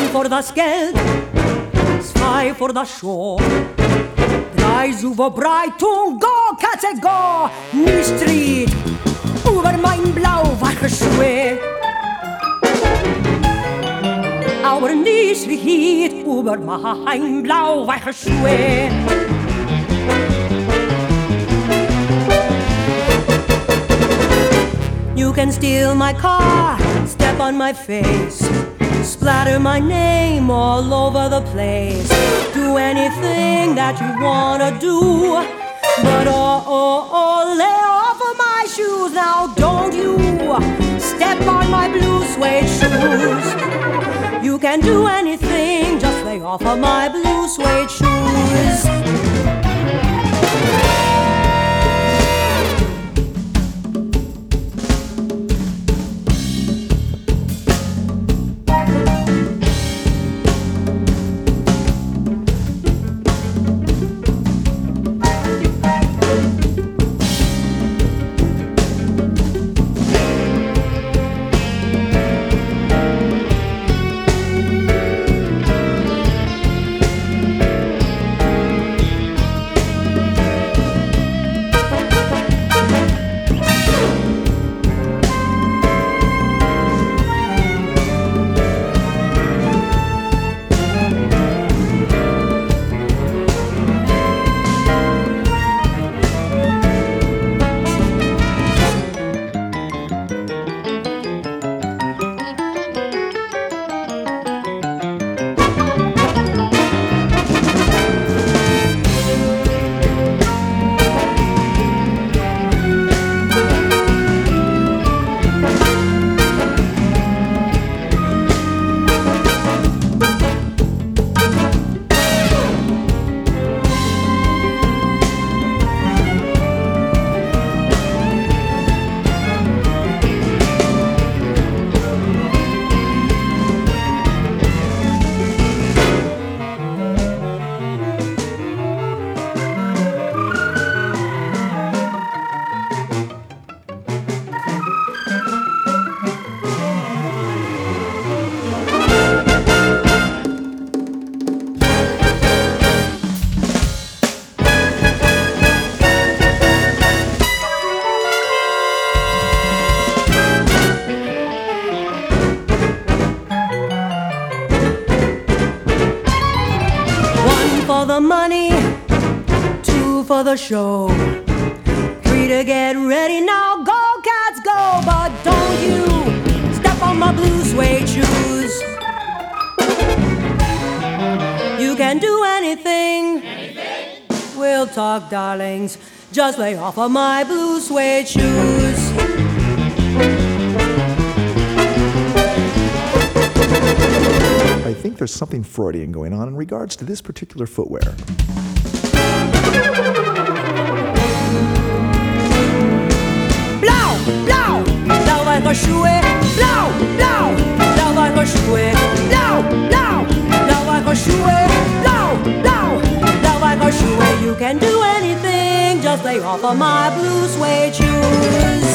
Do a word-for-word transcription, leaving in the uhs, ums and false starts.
voor das Geld, zwei voor das Show. Drei zur Breitung, go, Katze, go, nicht Street, über mein blau-weiche Schuhe. Aber nicht Street, über mein blau-weiche Schuhe. You can steal my car, step on my face, splatter my name all over the place. Do anything that you wanna do, but oh, oh, oh, lay off of my shoes now, don't you step on my blue suede shoes. You can do anything, just lay off of my blue suede shoes. For the money, two for the show, three to get ready now, go cats go, but don't you step on my blue suede shoes. You can do anything, anything. We'll talk darlings, just lay off of my blue suede shoes. I think there's something Freudian going on in regards to this particular footwear. Blau, blau, blauweiche Schuhe, blau, blau, blauweiche Schuhe, blau, blau, blauweiche Schuhe, blau, blau, blauweiche Schuhe. You can do anything, just lay off of my blue suede shoes.